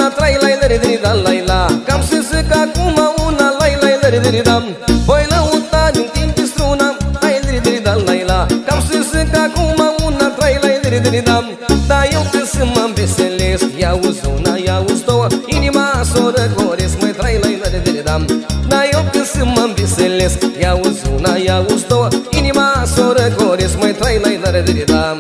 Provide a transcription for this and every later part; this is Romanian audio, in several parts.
trai la la la la. Cam să zic acum una la la. Voi lăuta din timp de struna la la. Cam să zic acum una trai la. Dar eu când să mă înveselesc, i-auzi una, i-auzi două, inima s-o răcoresc, măi trai la. Dar eu când să mă înveselesc, i-auzi una, i-auzi două, inima s-o răcoresc, măi trai la.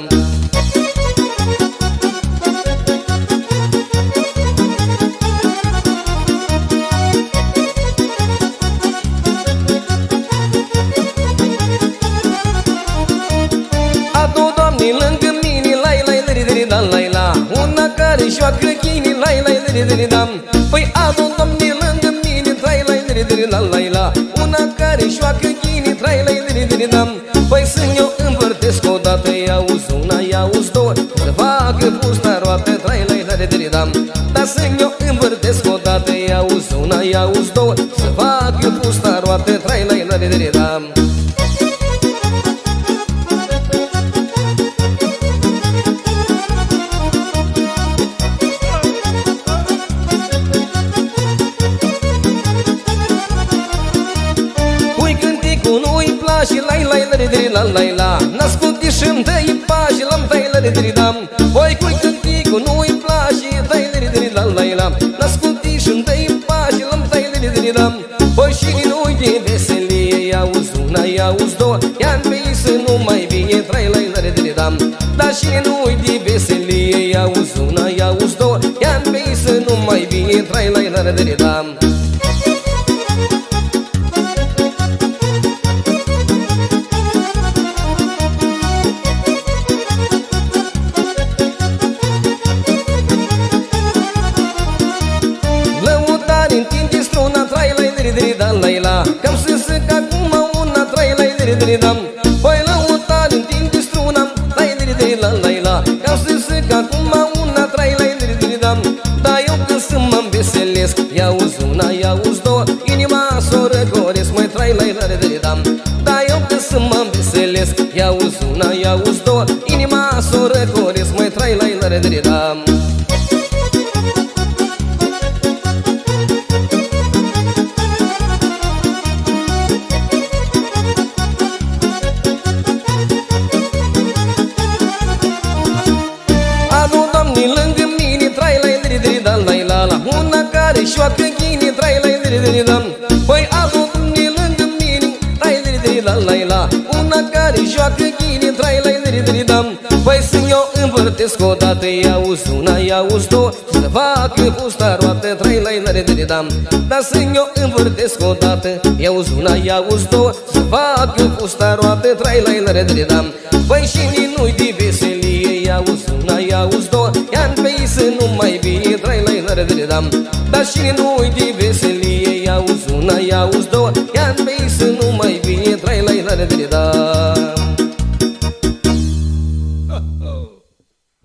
Adu doamne lângă mine, la. Una care joacă chini, la. Păi adu doamne lângă mine, la. Una care joacă chini, la. Păi să-mi eu învârtesc odată, i-auzi una, i-auzi două, să facă pusta roată, la. Dar să-mi eu învârtesc odată, i-auzi una, i-auzi două, să facă pusta roată, la. Nu-i place, la. N-ascult și-mi dă-i pași, la. Voi cui cânticul nu-i place, la. N-ascult și-mi dă-i pași, la. Voi și nu-i de veselie, i-auzi una, i-auzi două, i-am pe să nu mai bine, la. Dar și nu-i de veselie, i-auzi una, i-auzi două, i-am pe să nu mai bine, la. Întinge struna, la. Cam să zic acum una, la. Păi lăuta, întinge struna, la. Cam să zic acum una, la. Dar eu când să mă înveselesc, i-auzi una, i-auzi două, inima s-o răcoresc, măi la. Dar eu când să mă înveselesc, i-auzi una, i-auzi două, inima s-o răcoresc, măi la. Lângă mine, la. Una care joacă ghini, la. Păi adu doamne lângă mine, la. Una care joacă ghini, la. Păi să-mi eu învârtesc odată, i-auzi una, i-auzi două, să facă pusta roată, la. Dar să-mi eu învârtesc odată, i-auzi una, i-auzi două, să facă pusta roată, la. Păi și nu-i de veselie, i-auzi una, i-auzi două, i-am pe să nu mai bine, la. Dar și nu-i de veselie, i-auzi una, i-auzi două, i-am pe să nu mai bine, la.